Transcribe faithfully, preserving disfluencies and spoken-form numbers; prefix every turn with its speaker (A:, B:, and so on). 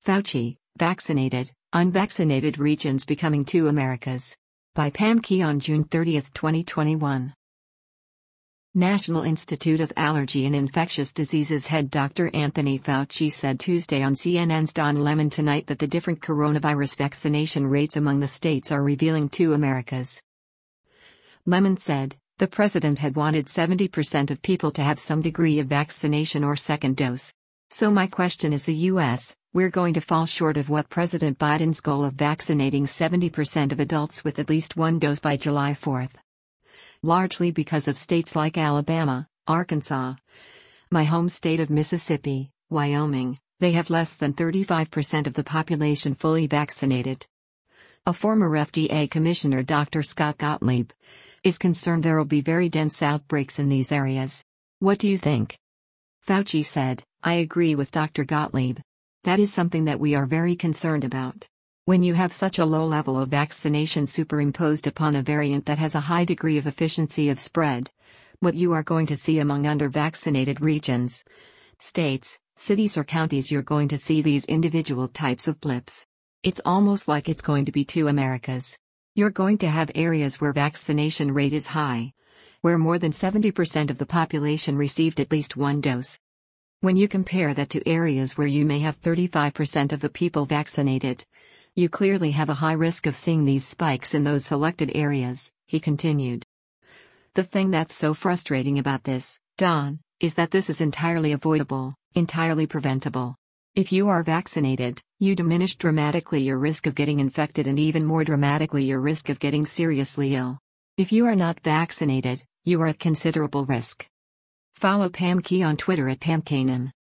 A: Fauci, vaccinated, unvaccinated regions becoming two Americas. By Pam Key on June thirtieth, twenty twenty-one. National Institute of Allergy and Infectious Diseases head Doctor Anthony Fauci said Tuesday on C N N's Don Lemon Tonight that the different coronavirus vaccination rates among the states are revealing two Americas. Lemon said, the president had wanted seventy percent of people to have some degree of vaccination or second dose. So my question is the U S, we're going to fall short of what President Biden's goal of vaccinating seventy percent of adults with at least one dose by July fourth. Largely because of states like Alabama, Arkansas, my home state of Mississippi, Wyoming, they have less than thirty-five percent of the population fully vaccinated. A former F D A commissioner, Doctor Scott Gottlieb, is concerned there will be very dense outbreaks in these areas. What do you think? Fauci said, I agree with Doctor Gottlieb. That is something that we are very concerned about. When you have such a low level of vaccination superimposed upon a variant that has a high degree of efficiency of spread, what you are going to see among under-vaccinated regions, states, cities or counties, you're going to see these individual types of blips. It's almost like it's going to be two Americas. You're going to have areas where vaccination rate is high, where more than seventy percent of the population received at least one dose. When you compare that to areas where you may have thirty-five percent of the people vaccinated, you clearly have a high risk of seeing these spikes in those selected areas, he continued. The thing that's so frustrating about this, Don, is that this is entirely avoidable, entirely preventable. If you are vaccinated, you diminish dramatically your risk of getting infected and even more dramatically your risk of getting seriously ill. If you are not vaccinated, you are at considerable risk. Follow Pam Key on Twitter at Pam Kanan.